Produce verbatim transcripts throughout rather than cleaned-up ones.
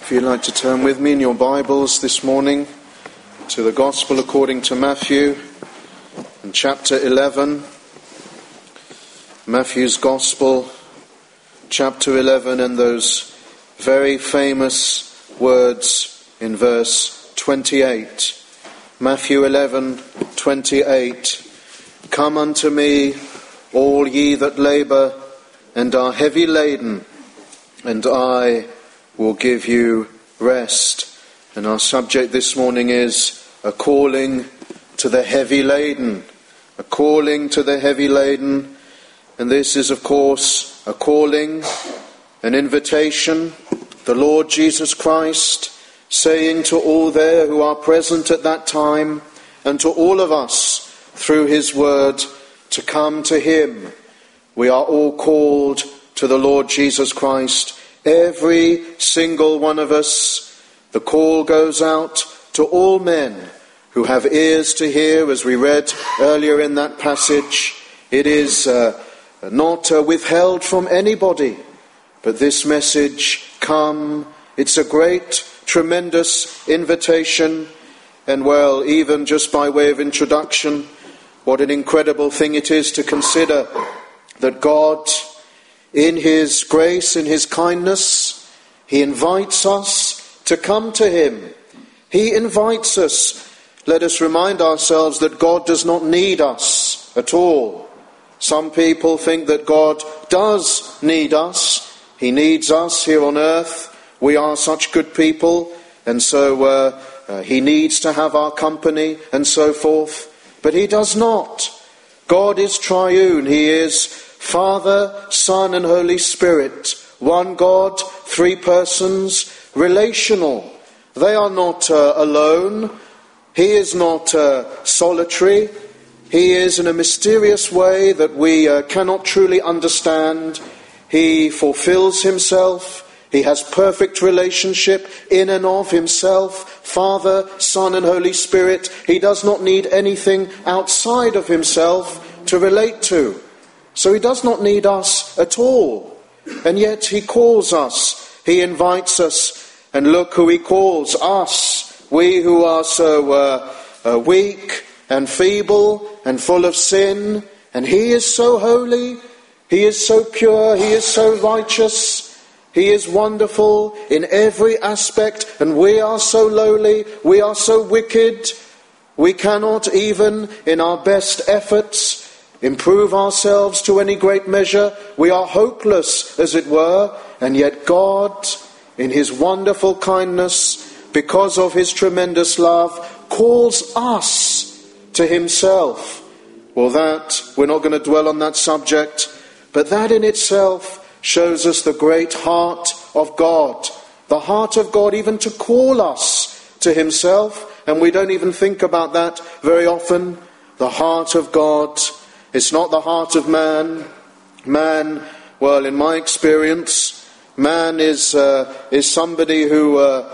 If you'd like to turn with me in your Bibles this morning to the Gospel according to Matthew, in chapter eleven. Matthew's Gospel, chapter eleven, and those very famous words in verse twenty-eight. Matthew eleven, twenty-eight. Come unto me, all ye that labour and are heavy laden, and I will give you rest. And our subject this morning is a calling to the heavy laden. A calling to the heavy laden. And this is, of course, a calling, an invitation. The Lord Jesus Christ saying to all there who are present at that time, and to all of us through his word, to come to him. We are all called to the Lord Jesus Christ. Every single one of us. The call goes out to all men who have ears to hear, as we read earlier in that passage. It is uh, not uh, withheld from anybody, but this message, come. It's a great, tremendous invitation. And well, even just by way of introduction, what an incredible thing it is to consider that God, in his grace, in his kindness, he invites us to come to him. He invites us. Let us remind ourselves that God does not need us at all. Some people think that God does need us. He needs us here on earth. We are such good people, and so uh, uh, he needs to have our company and so forth. But he does not. God is triune. He is Father, Son, and Holy Spirit. One God, three persons, relational. They are not uh, alone. He is not uh, solitary. He is in a mysterious way that we uh, cannot truly understand. He fulfills himself. He has perfect relationship in and of himself. Father, Son, and Holy Spirit. He does not need anything outside of himself to relate to. So he does not need us at all. And yet he calls us. He invites us. And look who he calls, us. We who are so uh, uh, weak and feeble and full of sin. And he is so holy. He is so pure. He is so righteous. He is wonderful in every aspect. And we are so lowly. We are so wicked. We cannot even in our best efforts improve ourselves to any great measure. We are hopeless, as it were. And yet God, in his wonderful kindness, because of his tremendous love, calls us to himself. Well, that, we're not going to dwell on that subject, but that in itself shows us the great heart of God. The heart of God even to call us to himself, and we don't even think about that very often. The heart of God. It's not the heart of man. Man, well, in my experience, man is uh, is somebody who uh,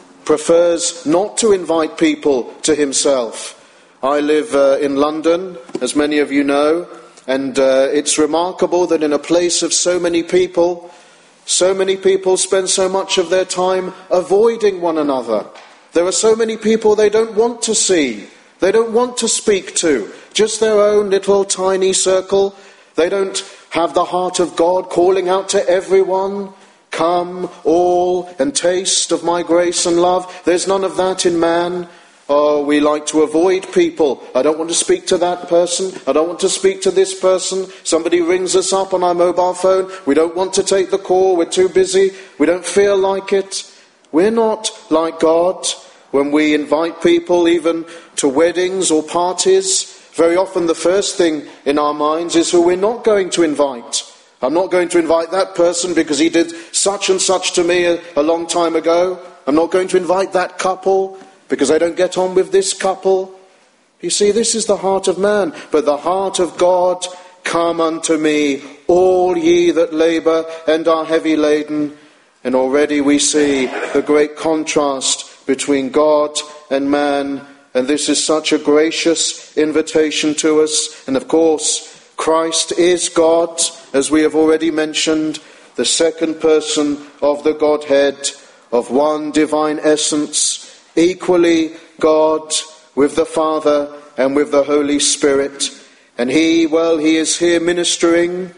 prefers not to invite people to himself. I live uh, in London, as many of you know, and uh, it's remarkable that in a place of so many people, so many people spend so much of their time avoiding one another. There are so many people they don't want to see. They don't want to speak to. Just their own little tiny circle. They don't have the heart of God calling out to everyone. Come, all, and taste of my grace and love. There's none of that in man. Oh, we like to avoid people. I don't want to speak to that person. I don't want to speak to this person. Somebody rings us up on our mobile phone. We don't want to take the call. We're too busy. We don't feel like it. We're not like God. When we invite people even to weddings or parties, very often the first thing in our minds is who we're not going to invite. I'm not going to invite that person because he did such and such to me a, a long time ago. I'm not going to invite that couple because I don't get on with this couple. You see, this is the heart of man. But the heart of God, come unto me, all ye that labour and are heavy laden. And already we see the great contrast between God and man, and this is such a gracious invitation to us. And of course, Christ is God, as we have already mentioned, the second person of the Godhead, of one divine essence, equally God with the Father and with the Holy Spirit. And he, well, he is here ministering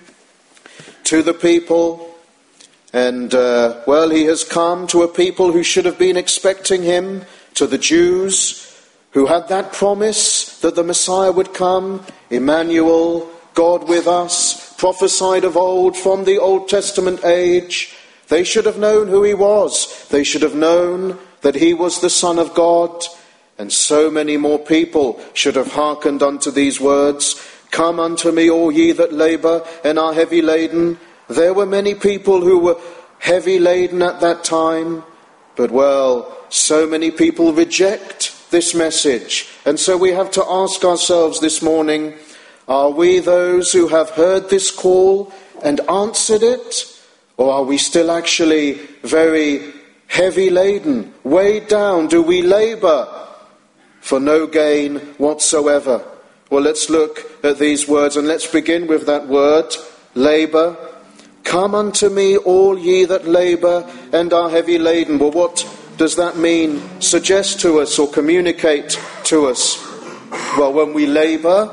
to the people. And, uh, well, he has come to a people who should have been expecting him, to the Jews who had that promise that the Messiah would come, Emmanuel, God with us, prophesied of old from the Old Testament age. They should have known who he was. They should have known that he was the Son of God. And so many more people should have hearkened unto these words. Come unto me, all ye that labour and are heavy laden. There were many people who were heavy laden at that time. But, well, so many people reject this message. And so we have to ask ourselves this morning, are we those who have heard this call and answered it? Or are we still actually very heavy laden, weighed down? Do we labour for no gain whatsoever? Well, let's look at these words, and let's begin with that word, labour. Come unto me, all ye that labour and are heavy laden. Well, what does that mean? Suggest to us or communicate to us? Well, when we labour,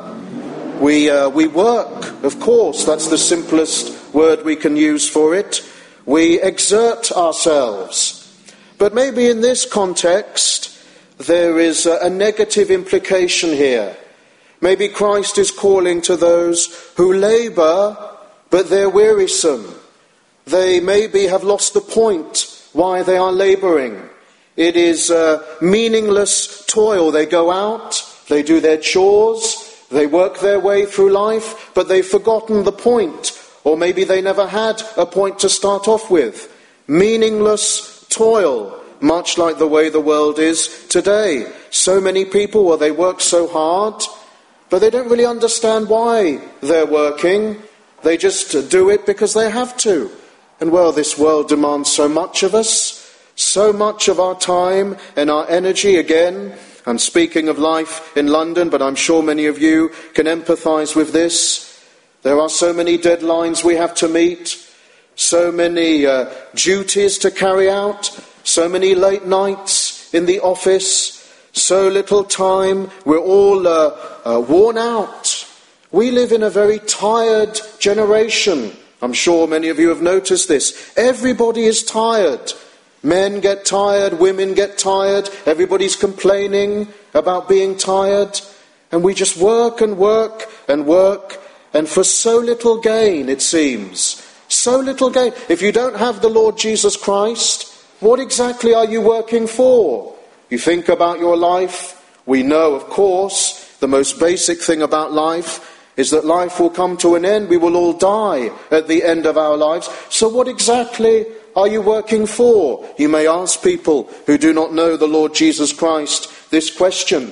we uh, we work, of course. That's the simplest word we can use for it. We exert ourselves. But maybe in this context, there is a, a negative implication here. Maybe Christ is calling to those who labour, but they're wearisome. They maybe have lost the point why they are labouring. It is uh, meaningless toil. They go out, they do their chores, they work their way through life, but they've forgotten the point. Or maybe they never had a point to start off with. Meaningless toil, much like the way the world is today. So many people, well, they work so hard, but they don't really understand why they're working. They just do it because they have to. And, well, this world demands so much of us, so much of our time and our energy. Again, I'm speaking of life in London, but I'm sure many of you can empathise with this. There are so many deadlines we have to meet, so many uh, duties to carry out, so many late nights in the office, so little time. We're all uh, uh, worn out. We live in a very tired generation. I'm sure many of you have noticed this. Everybody is tired. Men get tired, women get tired, everybody's complaining about being tired. And we just work and work and work. And for so little gain, it seems. So little gain. If you don't have the Lord Jesus Christ, what exactly are you working for? You think about your life. We know, of course, the most basic thing about life is that life will come to an end. We will all die at the end of our lives. So what exactly are you working for? You may ask people who do not know the Lord Jesus Christ this question.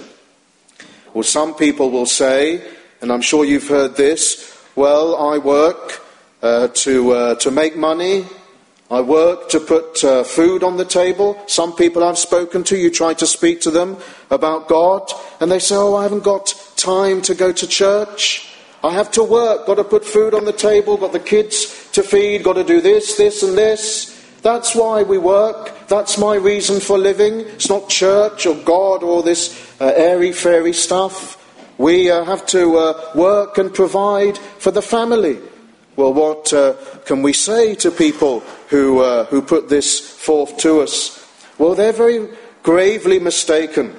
Well, some people will say, and I'm sure you've heard this, well, I work uh, to uh, to make money. I work to put uh, food on the table. Some people I've spoken to, you try to speak to them about God, and they say, oh, I haven't got time to go to church. I have to work, got to put food on the table, got the kids to feed, got to do this, this and this. That's why we work. That's my reason for living. It's not church or God or all this uh, airy-fairy stuff. We uh, have to uh, work and provide for the family. Well, what uh, can we say to people who uh, who put this forth to us? Well, they're very gravely mistaken.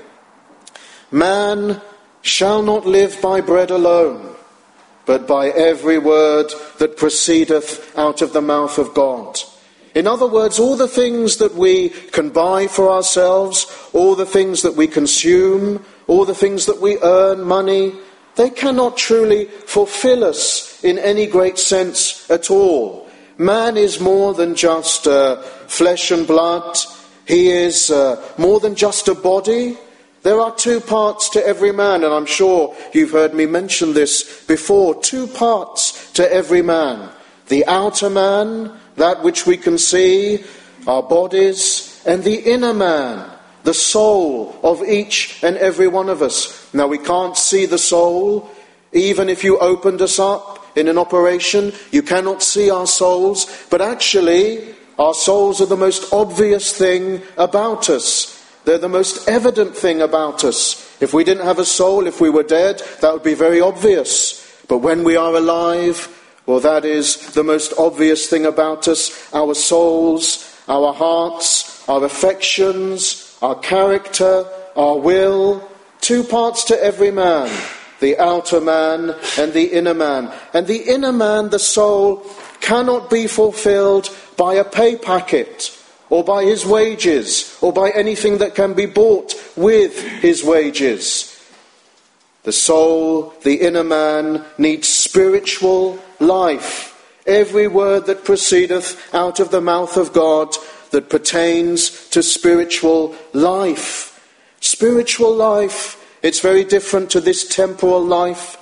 Man shall not live by bread alone, but by every word that proceedeth out of the mouth of God. In other words, all the things that we can buy for ourselves, all the things that we consume, all the things that we earn, money, they cannot truly fulfill us in any great sense at all. Man is more than just uh, flesh and blood. He is uh, more than just a body. There are two parts to every man, and I'm sure you've heard me mention this before. Two parts to every man. The outer man, that which we can see, our bodies, and the inner man, the soul of each and every one of us. Now, we can't see the soul. Even if you opened us up in an operation, you cannot see our souls. But actually, Our souls are the most obvious thing about us. They're the most evident thing about us. If we didn't have a soul, if we were dead, that would be very obvious. But when we are alive, well, that is the most obvious thing about us. Our souls, our hearts, our affections, our character, our will. Two parts to every man, the outer man and the inner man. And the inner man, the soul, cannot be fulfilled by a pay packet, or by his wages, or by anything that can be bought with his wages. The soul, the inner man, needs spiritual life. Every word that proceedeth out of the mouth of God that pertains to spiritual life. Spiritual life, it's very different to this temporal life.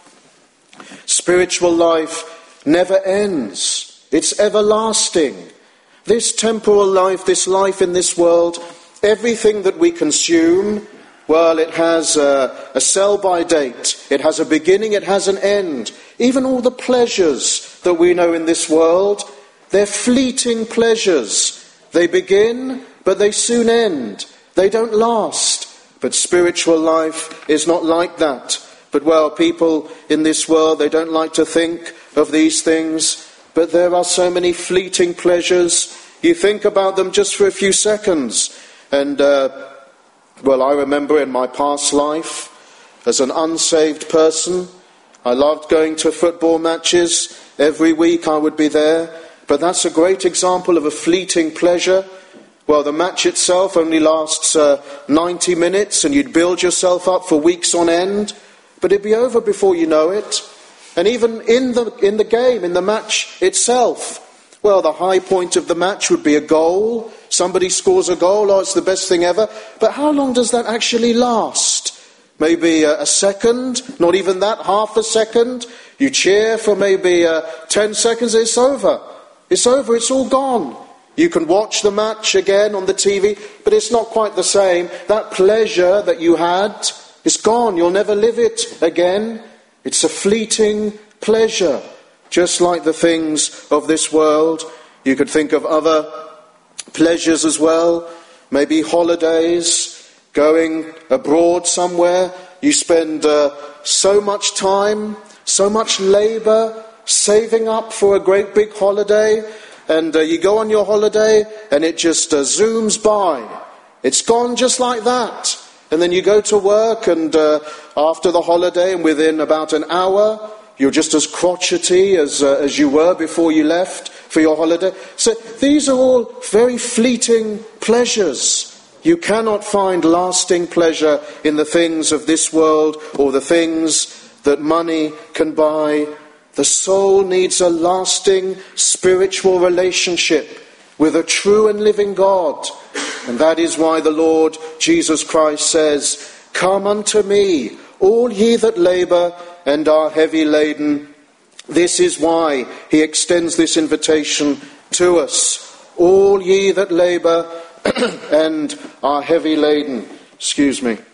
Spiritual life never ends. It's everlasting. This temporal life, this life in this world, everything that we consume, well, it has a, a sell-by date. It has a beginning, it has an end. Even all the pleasures that we know in this world, they're fleeting pleasures. They begin, but they soon end. They don't last. But spiritual life is not like that. But, well, people in this world, they don't like to think of these things. But there are so many fleeting pleasures. You think about them just for a few seconds. And, uh, well, I remember in my past life, as an unsaved person, I loved going to football matches. Every week I would be there. But that's a great example of a fleeting pleasure. Well, the match itself only lasts uh, ninety minutes, and you'd build yourself up for weeks on end. But it'd be over before you know it. And even in the in the game, in the match itself, well, the high point of the match would be a goal. Somebody scores a goal, oh, it's the best thing ever. But how long does that actually last? Maybe a, a second, not even that, half a second. You cheer for maybe uh, ten seconds, it's over. It's over, it's all gone. You can watch the match again on the T V, but it's not quite the same. That pleasure that you had is gone. You'll never live it again. It's a fleeting pleasure, just like the things of this world. You could think of other pleasures as well, maybe holidays, going abroad somewhere. You spend uh, so much time, so much labour, saving up for a great big holiday, and uh, you go on your holiday and it just uh, zooms by. It's gone just like that. And then you go to work, and uh, after the holiday, and within about an hour, you're just as crotchety as, uh, as you were before you left for your holiday. So these are all very fleeting pleasures. You cannot find lasting pleasure in the things of this world or the things that money can buy. The soul needs a lasting spiritual relationship with a true and living God. And that is why the Lord Jesus Christ says, "Come unto me, all ye that labour and are heavy laden." This is why he extends this invitation to us. All ye that labour and are heavy laden. Excuse me.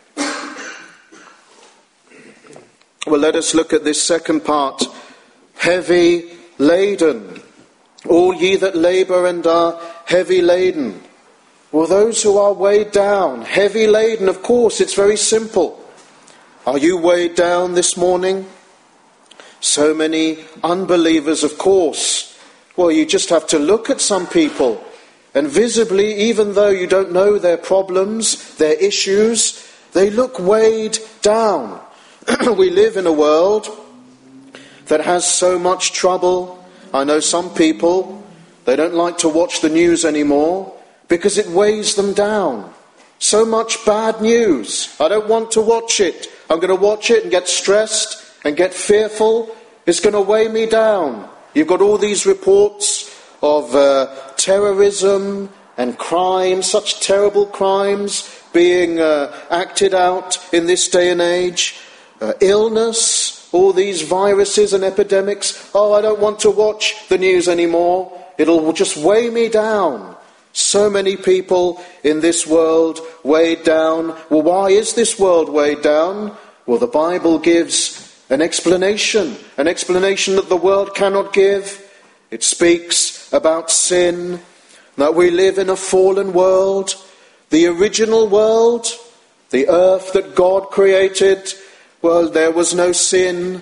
Well, let us look at this second part. Heavy laden. All ye that labour and are heavy laden. Well, those who are weighed down, heavy laden, of course, it's very simple. Are you weighed down this morning? So many unbelievers, of course. Well, you just have to look at some people, and visibly, even though you don't know their problems, their issues, they look weighed down. We live in a world that has so much trouble. I know some people, they don't like to watch the news anymore because it weighs them down. So much bad news. I don't want to watch it. I'm going to watch it and get stressed and get fearful. It's going to weigh me down. You've got all these reports of uh, terrorism and crime, such terrible crimes being uh, acted out in this day and age. Uh, illness, all these viruses and epidemics. Oh, I don't want to watch the news anymore. It'll just weigh me down. So many people in this world weighed down. Well, why is this world weighed down? Well, the Bible gives an explanation, an explanation that the world cannot give. It speaks about sin. that we live in a fallen world, the original world, the earth that God created. Well, there was no sin.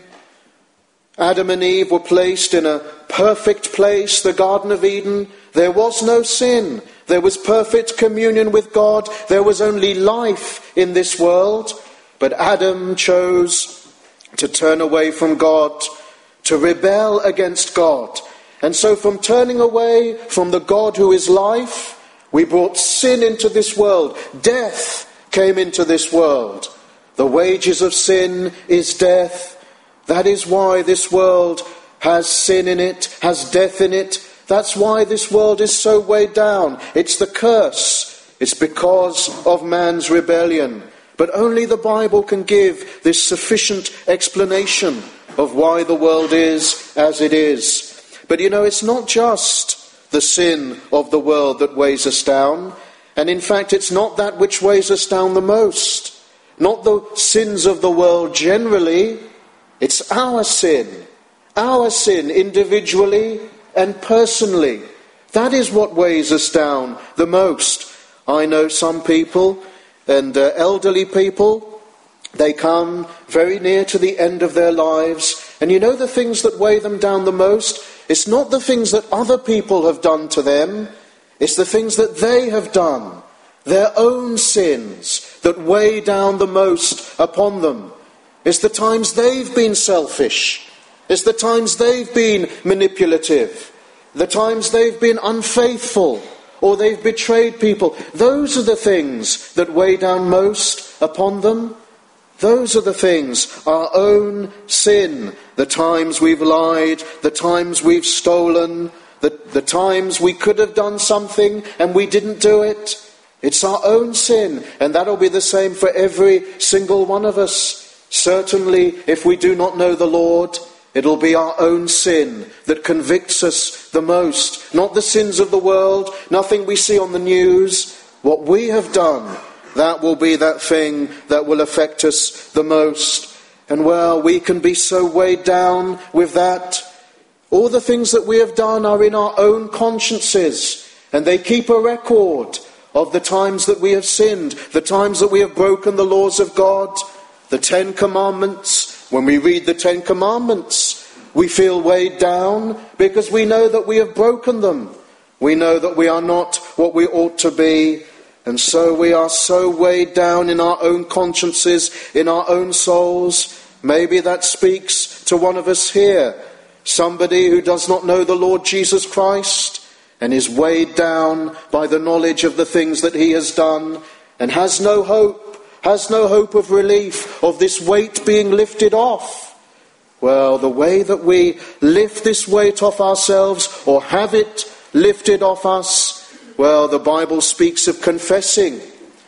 Adam and Eve were placed in a perfect place, the Garden of Eden. There was no sin. There was perfect communion with God. There was only life in this world. But Adam chose to turn away from God, to rebel against God. And so from turning away from the God who is life, we brought sin into this world. Death came into this world. The wages of sin is death. That is why this world has sin in it, has death in it. That's why this world is so weighed down. It's the curse. It's because of man's rebellion. But only the Bible can give this sufficient explanation of why the world is as it is. But you know, it's not just the sin of the world that weighs us down. And in fact, it's not that which weighs us down the most. Not the sins of the world generally. It's our sin. Our sin individually and personally. That is what weighs us down the most. I know some people, and uh, elderly people, they come very near to the end of their lives. And you know the things that weigh them down the most? It's not the things that other people have done to them. It's the things that they have done. Their own sins that weigh down the most upon them. It's the times they've been selfish. It's the times they've been manipulative. The times they've been unfaithful. Or they've betrayed people. Those are the things that weigh down most upon them. Those are the things, our own sin, the times we've lied, the times we've stolen, the, the times we could have done something and we didn't do it. It's our own sin, and that'll be the same for every single one of us. Certainly, if we do not know the Lord, it'll be our own sin that convicts us the most. Not the sins of the world, nothing we see on the news. What we have done, that will be that thing that will affect us the most. And well, we can be so weighed down with that. All the things that we have done are in our own consciences, and they keep a record of the times that we have sinned, the times that we have broken the laws of God. The Ten Commandments, when we read the Ten Commandments, we feel weighed down because we know that we have broken them. We know that we are not what we ought to be. And so we are so weighed down in our own consciences, in our own souls. Maybe that speaks to one of us here. Somebody who does not know the Lord Jesus Christ and is weighed down by the knowledge of the things that he has done and has no hope, has no hope of relief, of this weight being lifted off. Well, the way that we lift this weight off ourselves or have it lifted off us, well, the Bible speaks of confessing.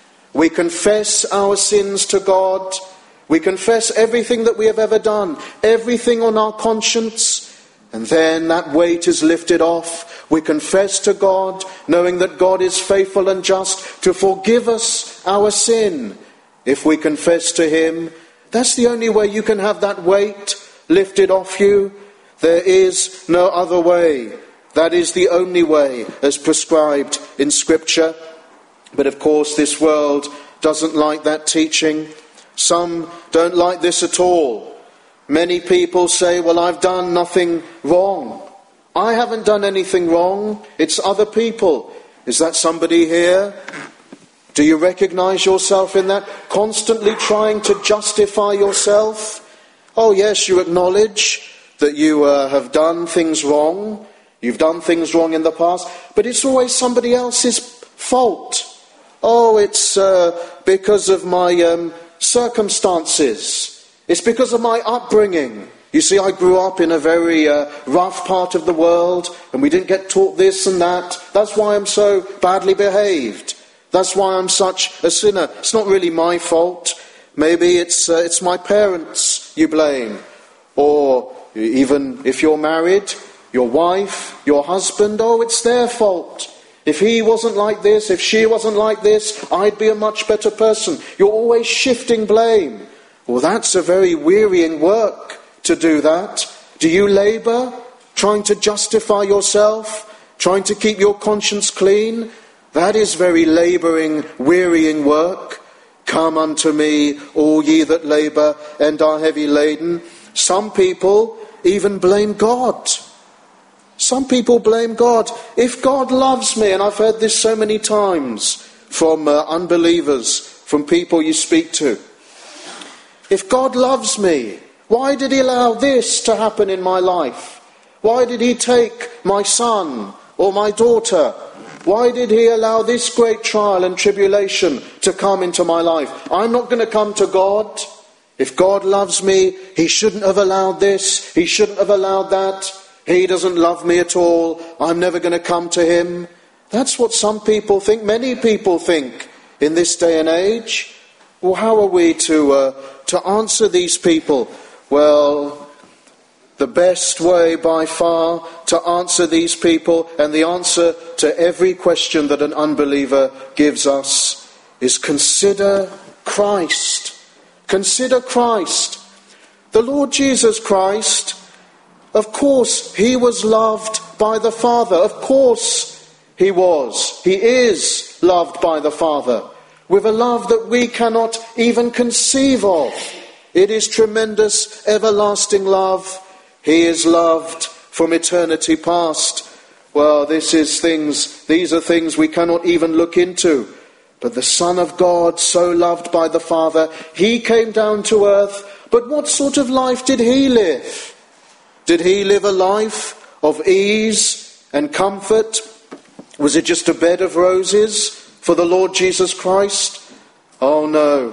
We confess our sins to God. We confess everything that we have ever done, everything on our conscience, and then that weight is lifted off. We confess to God, knowing that God is faithful and just to forgive us our sin. If we confess to him, that's the only way you can have that weight lifted off you. There is no other way. That is the only way as prescribed in Scripture. But of course this world doesn't like that teaching. Some don't like this at all. Many people say, well, I've done nothing wrong. I haven't done anything wrong. It's other people. Is that somebody here? Do you recognize yourself in that? Constantly trying to justify yourself? Oh yes, you acknowledge that you uh, have done things wrong. You've done things wrong in the past, but it's always somebody else's fault. Oh, it's uh, because of my um, circumstances. It's because of my upbringing. You see, I grew up in a very uh, rough part of the world, and we didn't get taught this and that. That's why I'm so badly behaved. That's why I'm such a sinner. It's not really my fault. Maybe it's uh, it's my parents you blame. Or even if you're married, your wife, your husband, oh, it's their fault. If he wasn't like this, if she wasn't like this, I'd be a much better person. You're always shifting blame. Well, that's a very wearying work to do that. Do you labour trying to justify yourself? Trying to keep your conscience clean? That is very labouring, wearying work. Come unto me, all ye that labour and are heavy laden. Some people even blame God. Some people blame God. If God loves me, and I've heard this so many times from uh, unbelievers, from people you speak to. If God loves me, why did he allow this to happen in my life? Why did he take my son or my daughter? Why did he allow this great trial and tribulation to come into my life? I'm not going to come to God. If God loves me, he shouldn't have allowed this. He shouldn't have allowed that. He doesn't love me at all. I'm never going to come to him. That's what some people think. Many people think in this day and age. Well, how are we to uh, to answer these people? Well, the best way by far to answer these people, and the answer to every question that an unbeliever gives us, is consider Christ. Consider Christ. The Lord Jesus Christ, of course, he was loved by the Father. Of course he was. He is loved by the Father with a love that we cannot even conceive of. It is tremendous, everlasting love. He is loved from eternity past. Well, this is things, these are things we cannot even look into. But the Son of God, so loved by the Father, he came down to earth. But what sort of life did he live? Did he live a life of ease and comfort? Was it just a bed of roses for the Lord Jesus Christ? Oh no.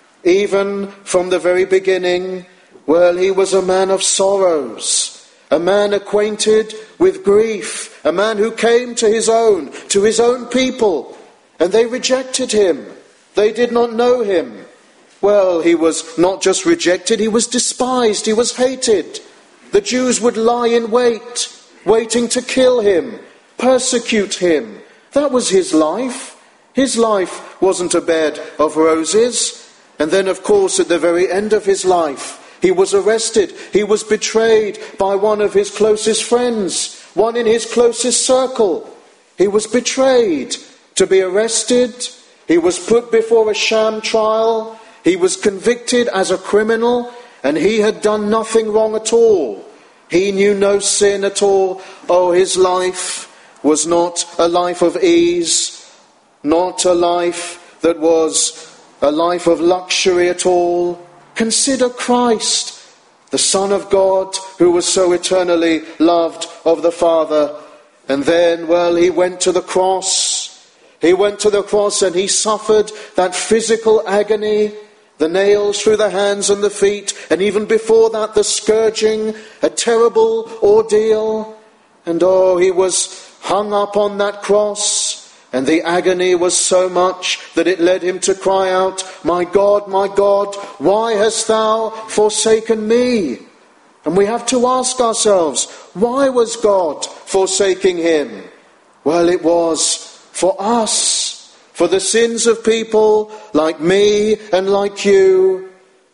Even from the very beginning, well, he was a man of sorrows, a man acquainted with grief, a man who came to his own, to his own people, and they rejected him. They did not know him. Well, he was not just rejected, he was despised, he was hated. The Jews would lie in wait, waiting to kill him, persecute him. That was his life. His life wasn't a bed of roses. And then, of course, at the very end of his life, he was arrested. He was betrayed by one of his closest friends, one in his closest circle. He was betrayed to be arrested. He was put before a sham trial. He was convicted as a criminal, and he had done nothing wrong at all. He knew no sin at all. Oh, his life was not a life of ease, not a life that was a life of luxury at all. Consider Christ, the Son of God, who was so eternally loved of the Father. And then, well, he went to the cross. He went to the cross and he suffered that physical agony, the nails through the hands and the feet, and even before that, the scourging, a terrible ordeal. And oh, he was hung up on that cross. And the agony was so much that it led him to cry out, "My God, my God, why hast thou forsaken me?" And we have to ask ourselves, why was God forsaking him? Well, it was for us, for the sins of people like me and like you.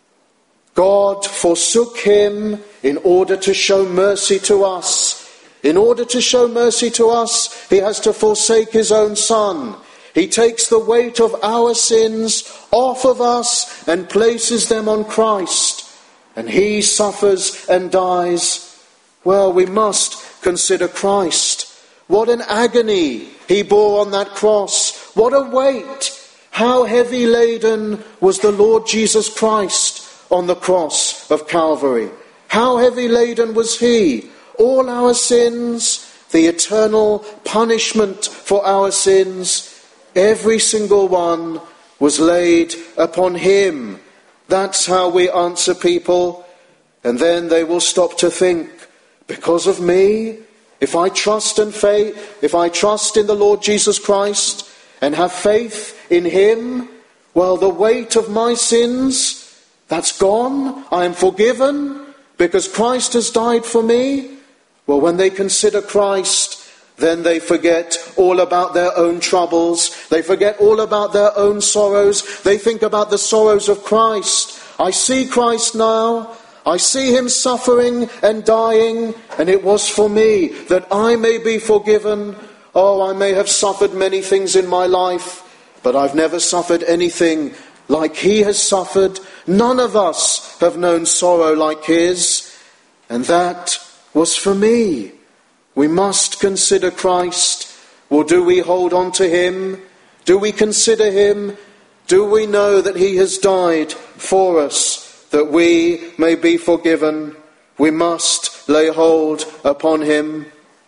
God forsook him in order to show mercy to us. In order to show mercy to us, he has to forsake his own Son. He takes the weight of our sins off of us and places them on Christ. And he suffers and dies. Well, we must consider Christ. What an agony he bore on that cross. What a weight. How heavy laden was the Lord Jesus Christ on the cross of Calvary. How heavy laden was he? All our sins, the eternal punishment for our sins, every single one was laid upon him. That's how we answer people. And then they will stop to think, because of me, if I trust and faith, if I trust in the Lord Jesus Christ and have faith in him, well, the weight of my sins, that's gone. I am forgiven because Christ has died for me. Well, when they consider Christ, then they forget all about their own troubles. They forget all about their own sorrows. They think about the sorrows of Christ. I see Christ now. I see him suffering and dying, and it was for me, that I may be forgiven. Oh, I may have suffered many things in my life, but I've never suffered anything like he has suffered. None of us have known sorrow like his, and that was for me. We must consider Christ. Well, do we hold on to him? Do we consider him? Do we know that he has died for us, that we may be forgiven? We must lay hold upon him.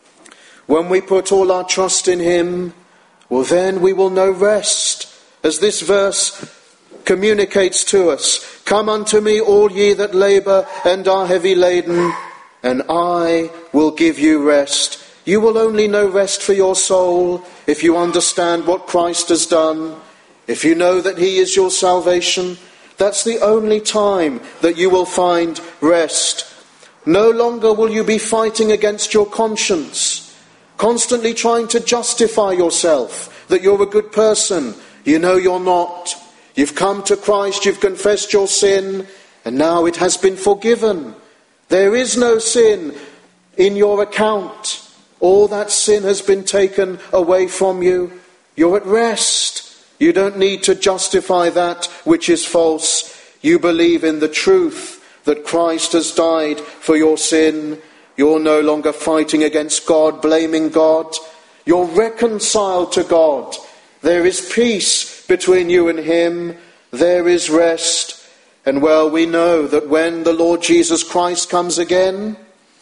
When we put all our trust in him, well, then we will know rest. As this verse communicates to us, come unto me, all ye that labour and are heavy laden, and I will give you rest. You will only know rest for your soul if you understand what Christ has done. If you know that he is your salvation, that's the only time that you will find rest. No longer will you be fighting against your conscience, constantly trying to justify yourself that you're a good person. You know you're not. You've come to Christ, you've confessed your sin, and now it has been forgiven. There is no sin in your account. All that sin has been taken away from you. You're at rest. You don't need to justify that which is false. You believe in the truth that Christ has died for your sin. You're no longer fighting against God, blaming God. You're reconciled to God. There is peace between you and him. There is rest. And well, we know that when the Lord Jesus Christ comes again,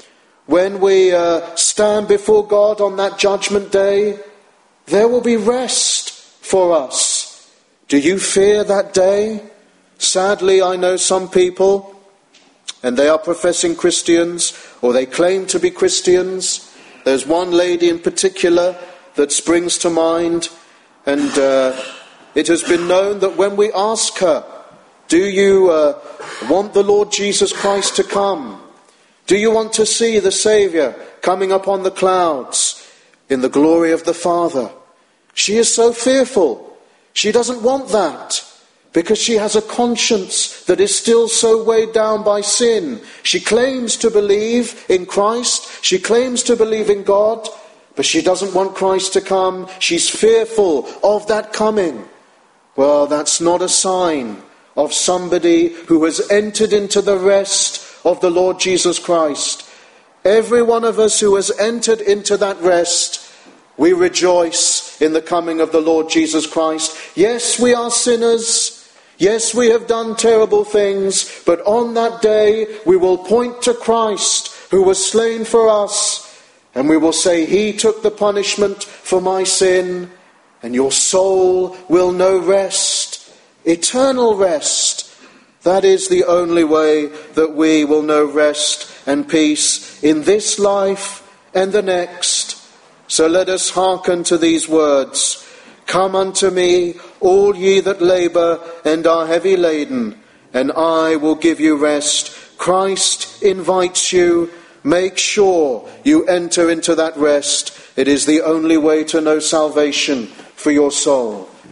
when we uh, stand before God on that judgment day, there will be rest for us. Do you fear that day? Sadly, I know some people, and they are professing Christians, or they claim to be Christians. There's one lady in particular that springs to mind, and uh, it has been known that when we ask her, do you uh, want the Lord Jesus Christ to come? Do you want to see the Saviour coming upon the clouds in the glory of the Father? She is so fearful. She doesn't want that because she has a conscience that is still so weighed down by sin. She claims to believe in Christ. She claims to believe in God, but she doesn't want Christ to come. She's fearful of that coming. Well, that's not a sign of somebody who has entered into the rest of the Lord Jesus Christ. Every one of us who has entered into that rest, we rejoice in the coming of the Lord Jesus Christ. Yes, we are sinners. Yes, we have done terrible things. But on that day, we will point to Christ who was slain for us. And we will say, he took the punishment for my sin. And your soul will know rest, eternal rest. That is the only way that we will know rest and peace in this life and the next. So let us hearken to these words. Come unto me, all ye that labour and are heavy laden, and I will give you rest. Christ invites you. Make sure you enter into that rest. It is the only way to know salvation for your soul.